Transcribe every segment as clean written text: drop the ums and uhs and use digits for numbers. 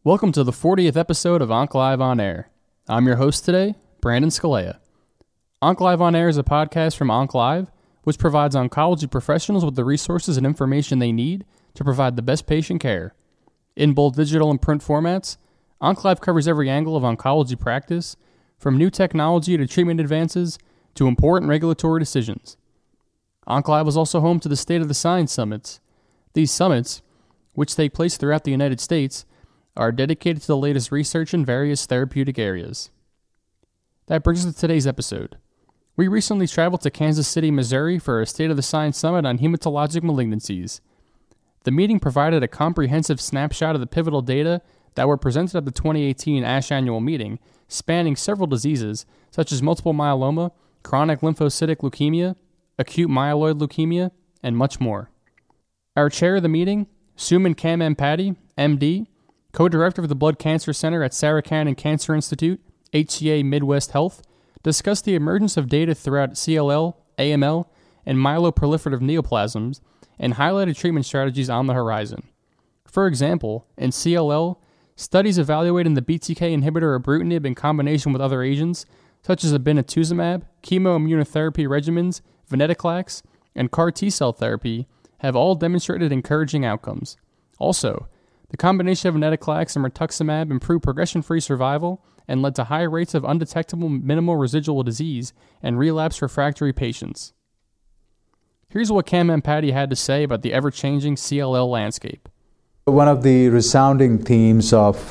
Welcome to the 40th episode of OncLive On Air. I'm your host today, Brandon Scalea. OncLive On Air is a podcast from OncLive, which provides oncology professionals with the resources and information they need to provide the best patient care. In both digital and print formats, OncLive covers every angle of oncology practice, from new technology to treatment advances to important regulatory decisions. OncLive is also home to the State of the Science Summits. These summits, which take place throughout the United States, are dedicated to the latest research in various therapeutic areas. That brings us to today's episode. We recently traveled to Kansas City, Missouri for a State of the Science Summit on hematologic malignancies. The meeting provided a comprehensive snapshot of the pivotal data that were presented at the 2018 ASH annual meeting, spanning several diseases such as multiple myeloma, chronic lymphocytic leukemia, acute myeloid leukemia, and much more. Our chair of the meeting, Suman Khamenpati, MD, co-director of the Blood Cancer Center at Sarah Cannon Cancer Institute, HCA Midwest Health, discussed the emergence of data throughout CLL, AML, and myeloproliferative neoplasms, and highlighted treatment strategies on the horizon. For example, in CLL, studies evaluating the BTK inhibitor ibrutinib in combination with other agents, such as obinutuzumab, chemoimmunotherapy regimens, venetoclax, and CAR T-cell therapy, have all demonstrated encouraging outcomes. Also, the combination of venetoclax and rituximab improved progression-free survival and led to high rates of undetectable minimal residual disease in relapse refractory patients. Here's what Khamenpati had to say about the ever-changing CLL landscape. One of the resounding themes of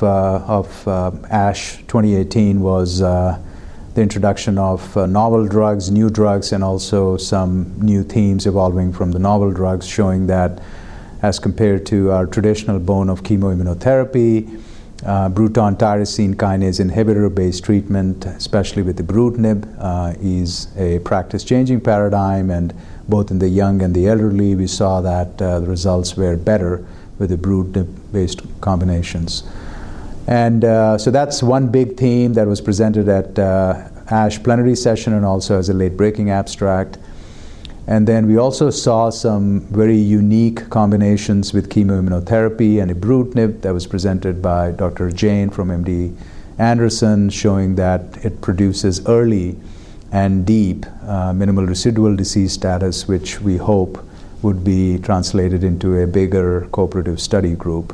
ASH 2018 was the introduction of novel drugs, new drugs, and also some new themes evolving from the novel drugs, showing that as compared to our traditional bone of chemoimmunotherapy, Bruton tyrosine kinase inhibitor-based treatment, especially with ibrutinib, is a practice-changing paradigm, and both in the young and the elderly, we saw that the results were better with ibrutinib-based combinations. And so that's one big theme that was presented at ASH plenary session and also as a late-breaking abstract. And then we also saw some very unique combinations with chemoimmunotherapy and ibrutinib that was presented by Dr. Jain from MD Anderson, showing that it produces early and deep minimal residual disease status, which we hope would be translated into a bigger cooperative study group.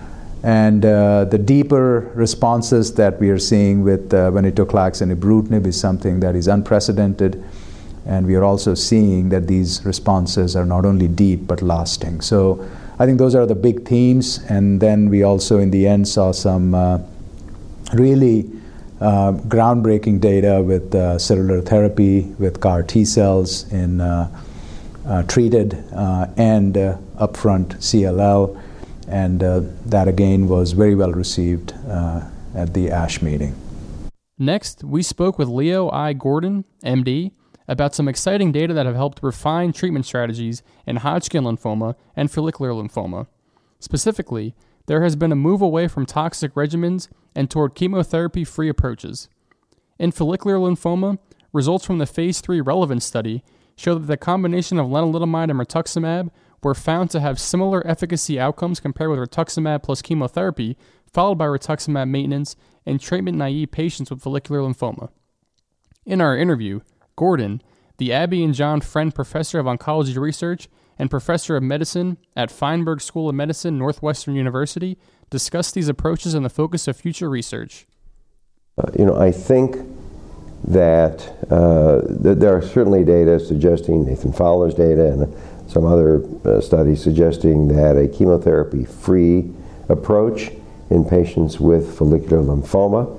And the deeper responses that we are seeing with venetoclax and ibrutinib is something that is unprecedented. And we are also seeing that these responses are not only deep but lasting. So I think those are the big themes. And then we also in the end saw some really groundbreaking data with cellular therapy with CAR T cells in treated and upfront CLL. And that again was very well received at the ASH meeting. Next, we spoke with Leo I. Gordon, MD, about some exciting data that have helped refine treatment strategies in Hodgkin lymphoma and follicular lymphoma. Specifically, there has been a move away from toxic regimens and toward chemotherapy-free approaches. In follicular lymphoma, results from the Phase 3 Relevance study show that the combination of lenalidomide and rituximab were found to have similar efficacy outcomes compared with rituximab plus chemotherapy, followed by rituximab maintenance in treatment-naive patients with follicular lymphoma. In our interview, Gordon, the Abby and John Friend Professor of Oncology Research and Professor of Medicine at Feinberg School of Medicine, Northwestern University, discussed these approaches and the focus of future research. I think that there are certainly data suggesting, Nathan Fowler's data and some other studies suggesting that a chemotherapy-free approach in patients with follicular lymphoma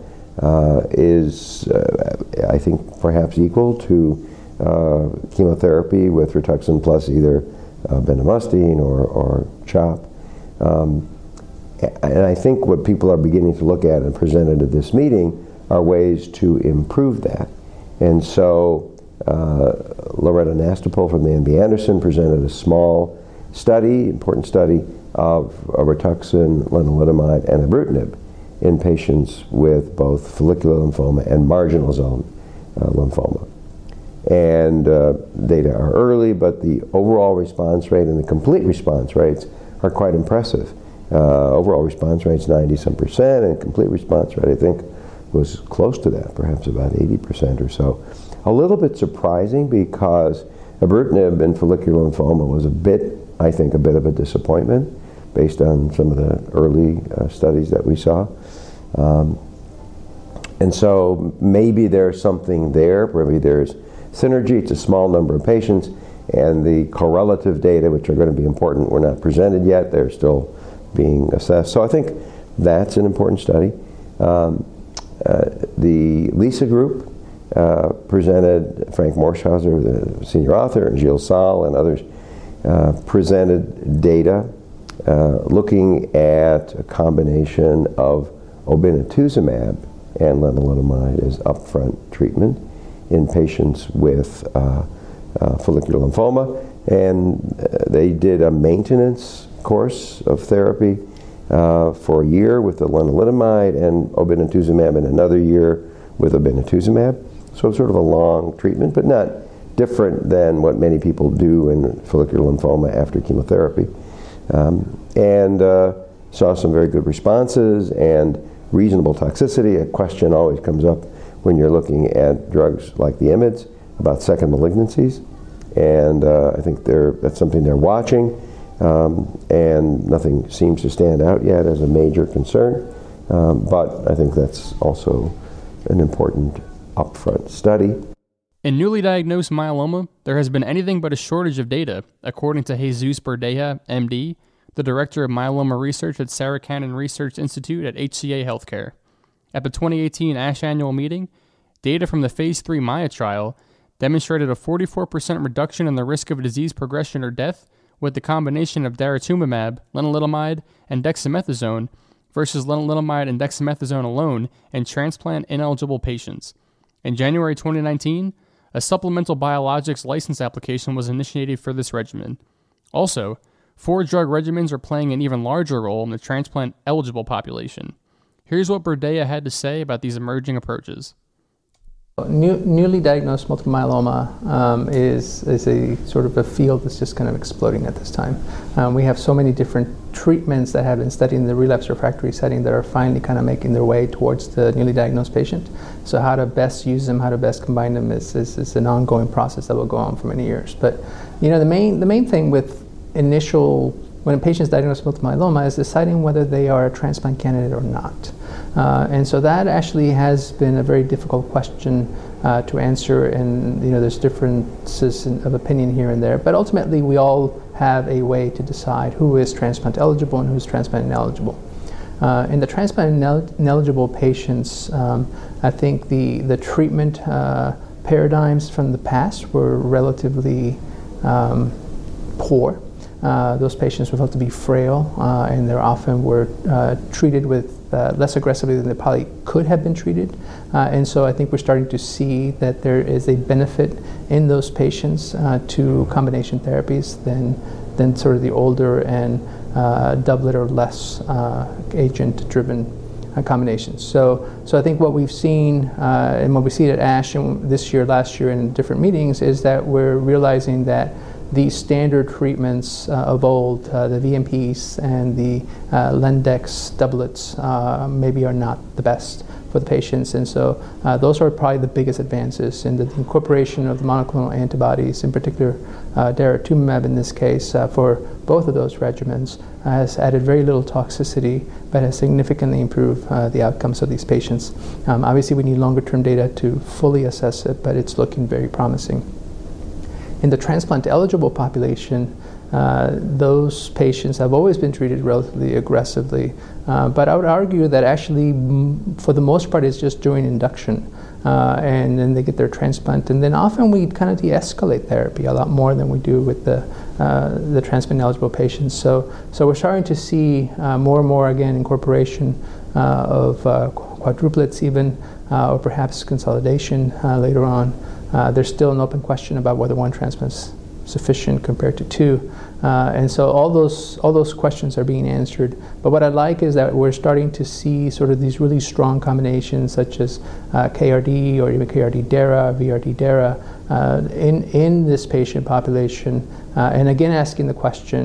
is, I think, perhaps equal to chemotherapy with Rituxan plus either bendamustine or CHOP. And I think what people are beginning to look at and presented at this meeting are ways to improve that. And so Loretta Nastapol from the MD Anderson presented a small study, important study, of Rituxan, lenalidomide, and ibrutinib in patients with both follicular lymphoma and marginal zone lymphoma. And data are early, but the overall response rate and the complete response rates are quite impressive. Overall response rate's 90-some%, and complete response rate, I think, was close to that, perhaps about 80% or so. A little bit surprising because ibrutinib in follicular lymphoma was I think, a bit of a disappointment based on some of the early studies that we saw. And so maybe there's something there, maybe there's synergy. It's a small number of patients, and the correlative data, which are going to be important, were not presented yet. They're still being assessed. So I think that's an important study. The LISA group presented, Frank Morschhauser, the senior author, and Gilles Salles and others, presented data looking at a combination of obinutuzumab and lenalidomide as upfront treatment in patients with follicular lymphoma. And they did a maintenance course of therapy for a year with the lenalidomide and obinutuzumab, and another year with obinutuzumab. So sort of a long treatment, but not different than what many people do in follicular lymphoma after chemotherapy. And saw some very good responses and reasonable toxicity. A question always comes up when you're looking at drugs like the IMiDs about second malignancies. And I think that's something they're watching. And nothing seems to stand out yet as a major concern. But I think that's also an important upfront study. In newly diagnosed myeloma, there has been anything but a shortage of data, according to Jesus Berdea, MD, the director of myeloma research at Sarah Cannon Research Institute at HCA Healthcare. At the 2018 ASH annual meeting, data from the Phase 3 MAIA trial demonstrated a 44% reduction in the risk of disease progression or death with the combination of daratumumab, lenalidomide, and dexamethasone versus lenalidomide and dexamethasone alone in transplant-ineligible patients. In January 2019, a supplemental biologics license application was initiated for this regimen. Also, 4 drug regimens are playing an even larger role in the transplant-eligible population. Here's what Berdea had to say about these emerging approaches. Newly diagnosed multiple myeloma is a sort of a field that's just kind of exploding at this time. We have so many different treatments that have been studied in the relapse refractory setting that are finally kind of making their way towards the newly diagnosed patient. So how to best use them, how to best combine them is an ongoing process that will go on for many years. But the main thing with when a patient is diagnosed with multiple myeloma is deciding whether they are a transplant candidate or not. And so that actually has been a very difficult question to answer, and there's differences of opinion here and there, but ultimately we all have a way to decide who is transplant eligible and who's transplant ineligible. In the transplant ineligible patients, I think the treatment paradigms from the past were relatively poor. Those patients were felt to be frail, and they often were treated with less aggressively than they probably could have been treated. And so I think we're starting to see that there is a benefit in those patients to combination therapies than sort of the older and doublet or less agent-driven combinations. So I think what we've seen, and what we see at ASH and this year, last year, in different meetings, is that we're realizing that these standard treatments of old, the VMPs and the Lendex doublets, maybe are not the best for the patients. And so those are probably the biggest advances in the incorporation of the monoclonal antibodies, in particular daratumumab in this case, for both of those regimens, has added very little toxicity, but has significantly improved the outcomes of these patients. Obviously, we need longer-term data to fully assess it, but it's looking very promising. In the transplant-eligible population, those patients have always been treated relatively aggressively, but I would argue that actually, for the most part, it's just during induction, and then they get their transplant, and then often we kind of de-escalate therapy a lot more than we do with the transplant-eligible patients. So we're starting to see more and more, again, incorporation of quadruplets even, or perhaps consolidation later on. There's still an open question about whether one transplant is sufficient compared to 2, and so all those questions are being answered. But what I like is that we're starting to see sort of these really strong combinations, such as KRD or even KRD-DARA, VRD-DARA, in this patient population, and again asking the question,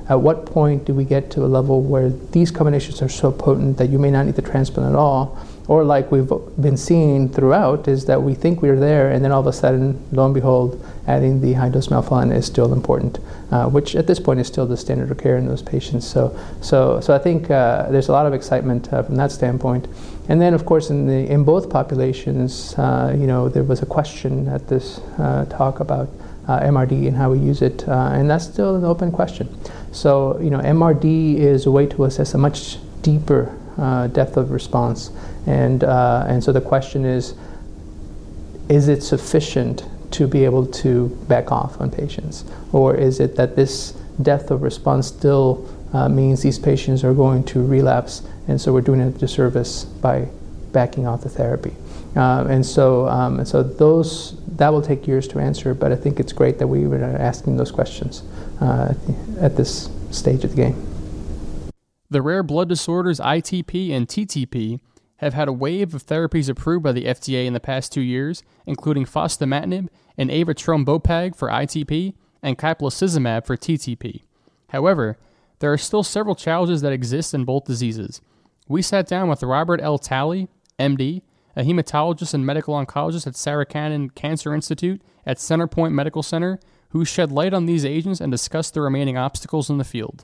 at what point do we get to a level where these combinations are so potent that you may not need the transplant at all? Or like we've been seeing throughout, is that we think we're there, and then all of a sudden, lo and behold, adding the high-dose melphalan is still important, which at this point is still the standard of care in those patients. So I think there's a lot of excitement from that standpoint. And then, of course, in both populations, there was a question at this talk about MRD and how we use it, and that's still an open question. So, MRD is a way to assess a much deeper depth of response, and so the question is it sufficient to be able to back off on patients, or is it that this depth of response still means these patients are going to relapse, and so we're doing a disservice by backing off the therapy? And so that will take years to answer, but I think it's great that we were asking those questions at this stage of the game. The rare blood disorders ITP and TTP have had a wave of therapies approved by the FDA in the past 2 years, including fostamatinib and avatrombopag for ITP and caplacizumab for TTP. However, there are still several challenges that exist in both diseases. We sat down with Robert L. Talley, MD, a hematologist and medical oncologist at Sarah Cannon Cancer Institute at Centerpoint Medical Center, who shed light on these agents and discussed the remaining obstacles in the field.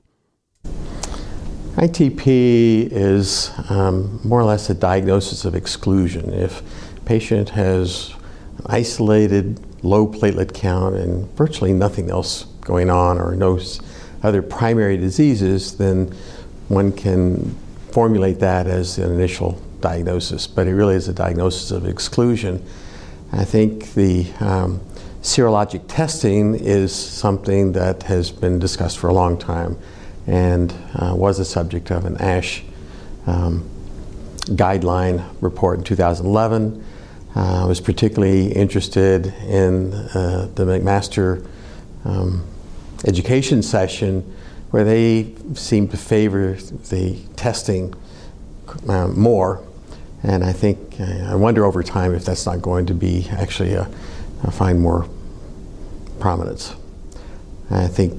ITP is more or less a diagnosis of exclusion. If a patient has isolated low platelet count and virtually nothing else going on or no other primary diseases, then one can formulate that as an initial diagnosis, but it really is a diagnosis of exclusion. I think the serologic testing is something that has been discussed for a long time and was the subject of an ASH guideline report in 2011. I was particularly interested in the McMaster education session, where they seemed to favor the testing more. And I think, I wonder over time if that's not going to be actually find more prominence. I think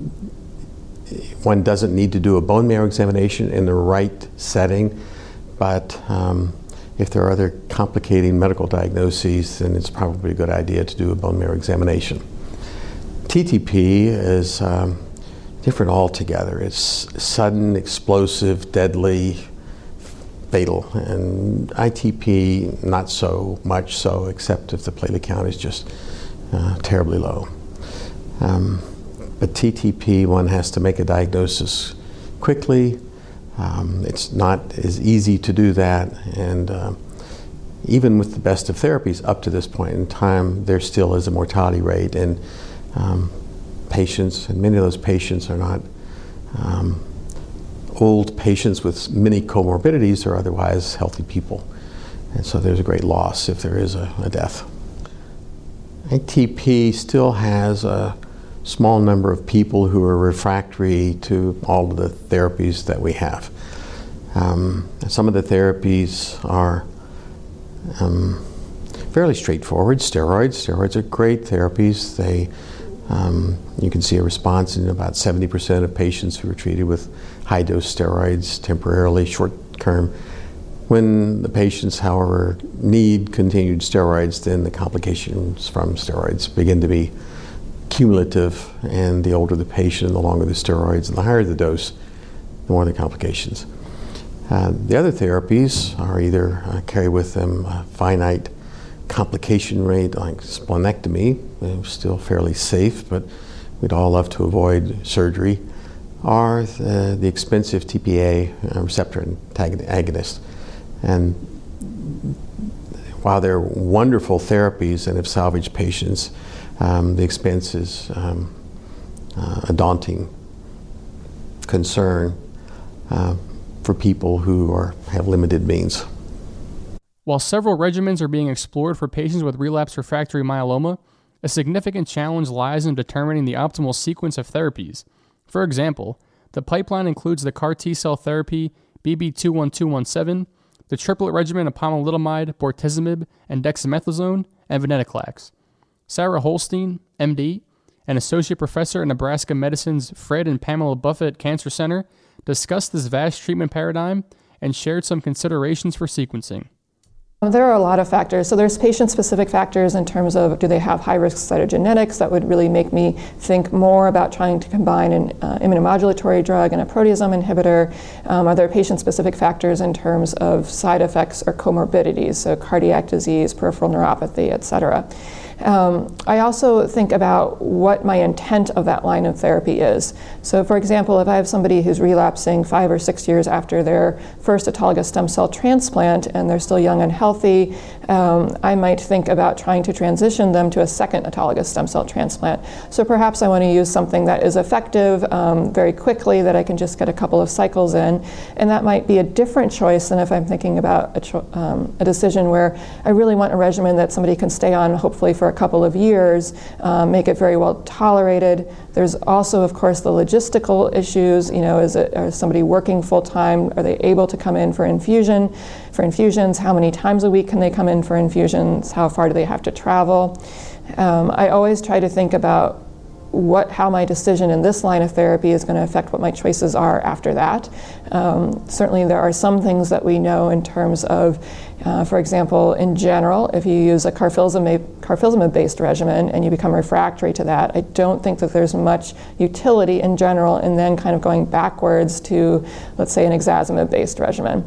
one doesn't need to do a bone marrow examination in the right setting, but if there are other complicating medical diagnoses, then it's probably a good idea to do a bone marrow examination. TTP is different altogether. It's sudden, explosive, deadly, fatal, and ITP not so much so, except if the platelet count is just terribly low. But TTP, one has to make a diagnosis quickly. It's not as easy to do that, and even with the best of therapies up to this point in time, there still is a mortality rate, and patients, and many of those patients are not old patients with many comorbidities or otherwise healthy people. And so there's a great loss if there is a death. ITP still has a small number of people who are refractory to all of the therapies that we have. Some of the therapies are fairly straightforward. Steroids are great therapies. You can see a response in about 70% of patients who are treated with high-dose steroids temporarily, short-term. When the patients, however, need continued steroids, then the complications from steroids begin to be cumulative, and the older the patient, the longer the steroids, and the higher the dose, the more the complications. The other therapies are either carry with them a finite complication rate, like splenectomy, still fairly safe, but we'd all love to avoid surgery, or the expensive TPA receptor agonist. And while they're wonderful therapies and have salvaged patients, the expense is a daunting concern for people who have limited means. While several regimens are being explored for patients with relapsed refractory myeloma, a significant challenge lies in determining the optimal sequence of therapies. For example, the pipeline includes the CAR T-cell therapy BB21217, the triplet regimen of pomalidomide, bortezomib, and dexamethasone, and venetoclax. Sarah Holstein, MD, an associate professor at Nebraska Medicine's Fred and Pamela Buffett Cancer Center, discussed this vast treatment paradigm and shared some considerations for sequencing. There are a lot of factors. So there's patient-specific factors in terms of do they have high-risk cytogenetics that would really make me think more about trying to combine an immunomodulatory drug and a proteasome inhibitor. Are there patient-specific factors in terms of side effects or comorbidities, so cardiac disease, peripheral neuropathy, et cetera. I also think about what my intent of that line of therapy is. So for example, if I have somebody who's relapsing 5 or 6 years after their first autologous stem cell transplant and they're still young and healthy, I might think about trying to transition them to a second autologous stem cell transplant. So perhaps I want to use something that is effective very quickly, that I can just get a couple of cycles in, and that might be a different choice than if I'm thinking about a decision where I really want a regimen that somebody can stay on hopefully for a couple of years, make it very well tolerated. There's also, of course, the logistical issues. You know, is somebody working full time? Are they able to come in for infusions? How many times a week can they come in for infusions? How far do they have to travel? I always try to think about how my decision in this line of therapy is going to affect what my choices are after that. Certainly there are some things that we know in terms of, for example, in general, if you use a carfilzomib-based regimen and you become refractory to that, I don't think that there's much utility in general in then kind of going backwards to, let's say, an ixazomib-based regimen.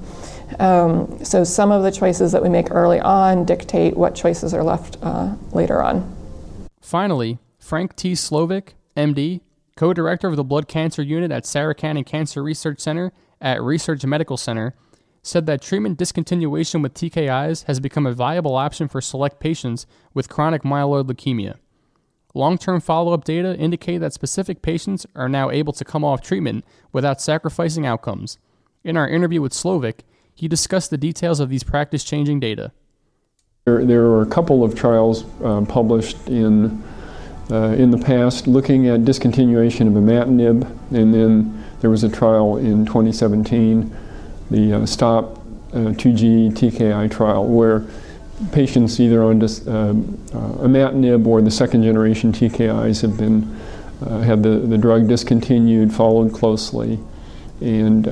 So some of the choices that we make early on dictate what choices are left later on. Finally, Frank T. Slovic, MD, co-director of the Blood Cancer Unit at Sarah Cannon Cancer Research Center at Research Medical Center, said that treatment discontinuation with TKIs has become a viable option for select patients with chronic myeloid leukemia. Long-term follow-up data indicate that specific patients are now able to come off treatment without sacrificing outcomes. In our interview with Slovic, he discussed the details of these practice-changing data. There are a couple of trials published in the past looking at discontinuation of imatinib, and then there was a trial in 2017, the STOP 2G TKI trial, where patients either on imatinib or the second generation TKIs have been had the drug discontinued, followed closely, and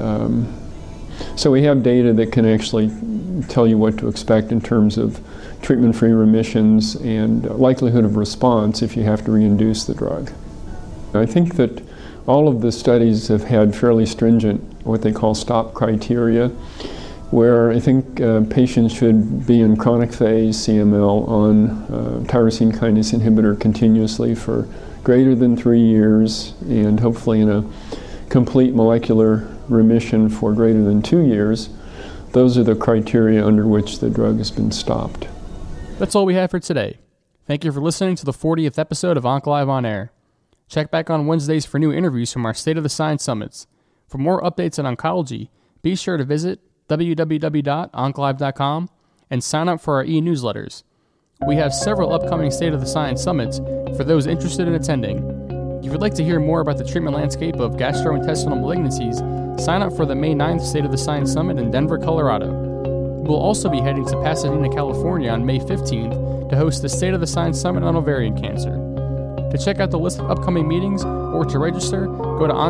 so we have data that can actually tell you what to expect in terms of treatment-free remissions and likelihood of response if you have to reinduce the drug. I think that all of the studies have had fairly stringent, what they call STOP criteria, where I think patients should be in chronic phase CML on tyrosine kinase inhibitor continuously for greater than 3 years, and hopefully in a complete molecular remission for greater than 2 years. Those are the criteria under which the drug has been stopped. That's all we have for today. Thank you for listening to the 40th episode of OncLive On Air. Check back on Wednesdays for new interviews from our State of the Science Summits. For more updates on oncology, be sure to visit www.onclive.com and sign up for our e-newsletters. We have several upcoming State of the Science Summits for those interested in attending. If you would like to hear more about the treatment landscape of gastrointestinal malignancies, sign up for the May 9th State of the Science Summit in Denver, Colorado. We'll also be heading to Pasadena, California on May 15th to host the State of the Science Summit on ovarian cancer. To check out the list of upcoming meetings or to register, go to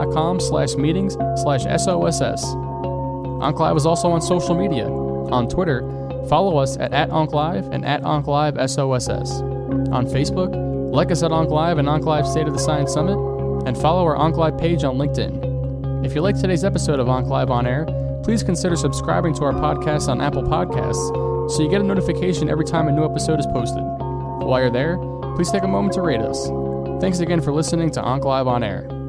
onclive.com/meetings/SOSS. OncLive is also on social media. On Twitter, follow us at @OncLive and @OncLiveSOSS. On Facebook, like us at OncLive and OncLive State of the Science Summit, and follow our OncLive page on LinkedIn. If you like today's episode of OncLive On Air, please consider subscribing to our podcast on Apple Podcasts so you get a notification every time a new episode is posted. While you're there, please take a moment to rate us. Thanks again for listening to OncLive On Air.